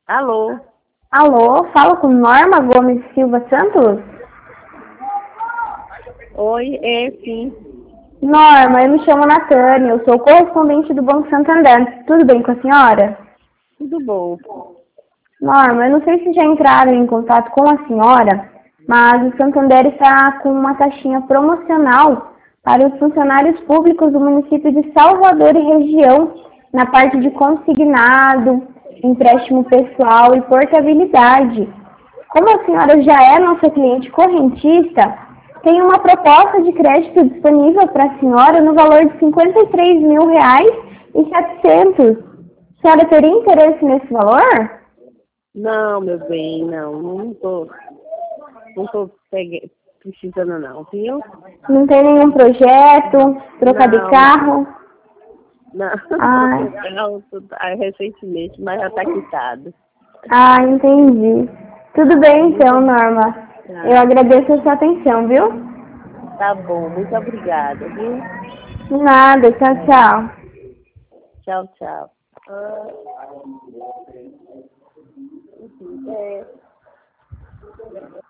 Alô? Alô, fala com Norma Gomes Silva Santos? Oi, sim. Norma, eu me chamo Natânia, eu sou correspondente do Banco Santander. Tudo bem com a senhora? Tudo bom? Norma, eu não sei se já entraram em contato com a senhora, mas o Santander está com uma taxinha promocional para os funcionários públicos do município de Salvador e região, na parte de consignado, empréstimo pessoal e portabilidade. Como a senhora já é nossa cliente correntista, tem uma proposta de crédito disponível para a senhora no valor de R$ 53.700. A senhora teria interesse nesse valor? Não, meu bem, não tô precisando não, viu? Não tem nenhum projeto, trocar de Não, carro? não, Ah, não, recentemente, mas já tá quitado. entendi. Tudo bem então, Norma. Eu Tá, agradeço a sua atenção, viu? tá bom, muito obrigada, viu? De nada, tchau, tchau. Tchau, tchau. Enfim,